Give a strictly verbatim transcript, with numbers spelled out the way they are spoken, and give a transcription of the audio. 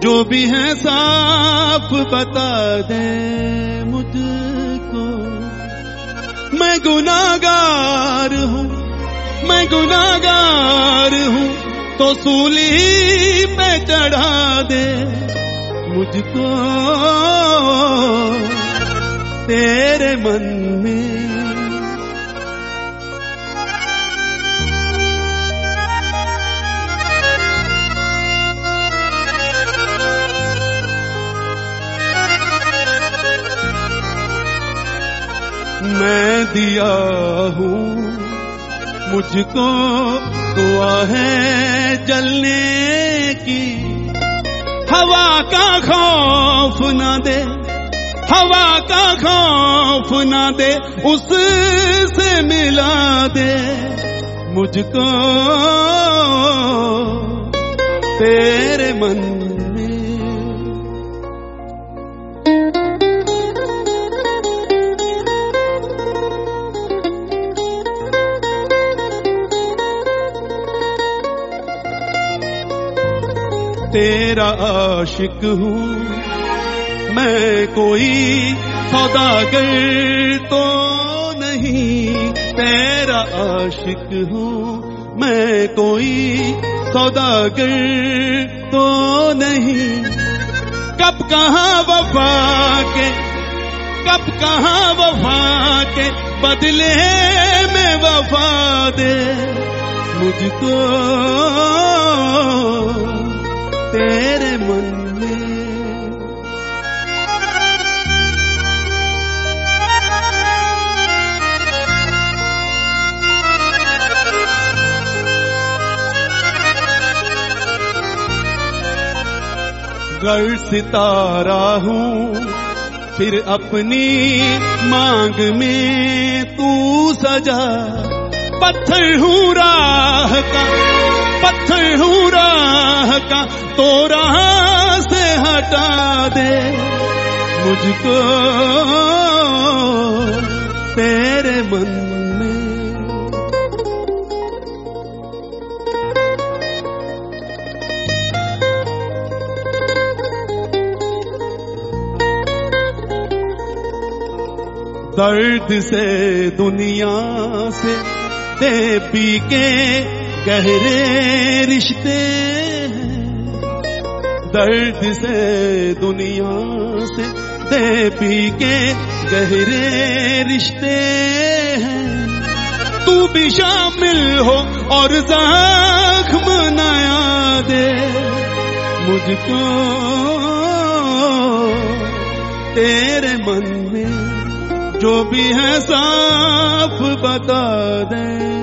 जो भी है साफ बता दे मुझको। मैं गुनाहगार हूँ, मैं गुनाहगार हूँ, तो सूली पे चढ़ा दे मुझको। तेरे मन में मैं दिया हूँ, मुझको दुआ है जलने की। हवा का खौफ न दे, हवा का खौफ न दे, उससे मिला दे मुझको तेरे मन में। तेरा आशिक हूँ मैं, कोई सौदागर तो नहीं। तेरा आशिक हूँ मैं, कोई सौदागर तो नहीं। कब कहाँ वफा के, कब कहाँ वफा के बदले में वफा दे मुझको तेरे मन में। गर सितारा हूँ फिर अपनी मांग में तू सजा। पत्थर हूँ राह का, पत्थर हूँ राह का, तो राह से हटा दे मुझको तेरे मन में। दर्द से दुनिया से दे पी के गहरे रिश्ते हैं। दर्द से दुनिया से दे पी के गहरे रिश्ते हैं। तू भी शामिल हो और जख्म नया दे मुझको तेरे मन में। जो भी है साफ बता दे।